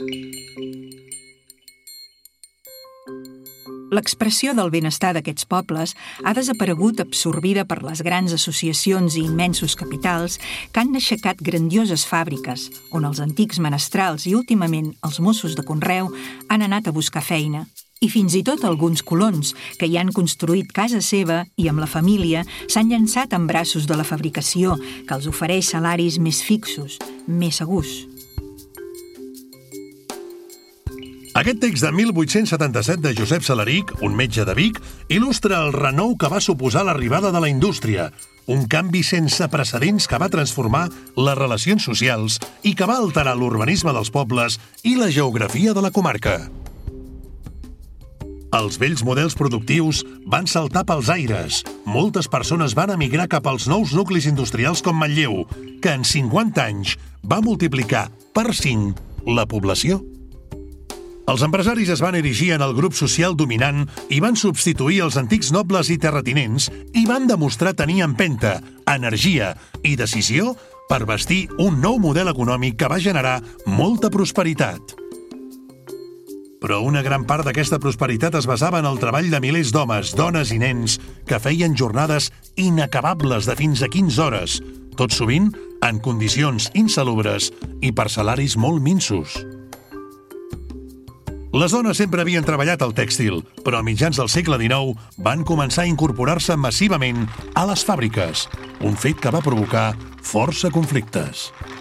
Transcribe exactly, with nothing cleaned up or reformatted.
L'expressió del benestar d'aquests pobles ha desaparegut absorbida per les grans associacions i immensos capitals que han aixecat grandioses fàbriques, on els antics menestrals i últimament els mossos de conreu han anat a buscar feina. I fins i tot alguns colons, que hi han construït casa seva i amb la família s'han llançat en braços de la fabricació, que els ofereix salaris més fixos, més segurs. Aquest text de mil vuit-cents setanta-set de Josep Salarich, un metge de Vic, il·lustra el renou que va suposar l'arribada de la indústria, un canvi sense precedents que va transformar les relacions socials i que va alterar l'urbanisme dels pobles i la geografia de la comarca. Els vells models productius van saltar pels aires. Moltes persones van emigrar cap als nous nuclis industrials com Manlleu, que en cinquanta anys va multiplicar per cinc la població. Els empresaris es van erigir en el grup social dominant i van substituir els antics nobles i terratinents i van demostrar tenir empenta, energia i decisió per bastir un nou model econòmic que va generar molta prosperitat. Però una gran part d'aquesta prosperitat es basava en el treball de milers d'homes, dones i nens que feien jornades inacabables de fins a quinze hores, tot sovint en condicions insalubres i per salaris molt minsos. Les dones sempre havien treballat al tèxtil, però a mitjans del segle dinou van començar a incorporar-se massivament a les fàbriques, un fet que va provocar força conflictes.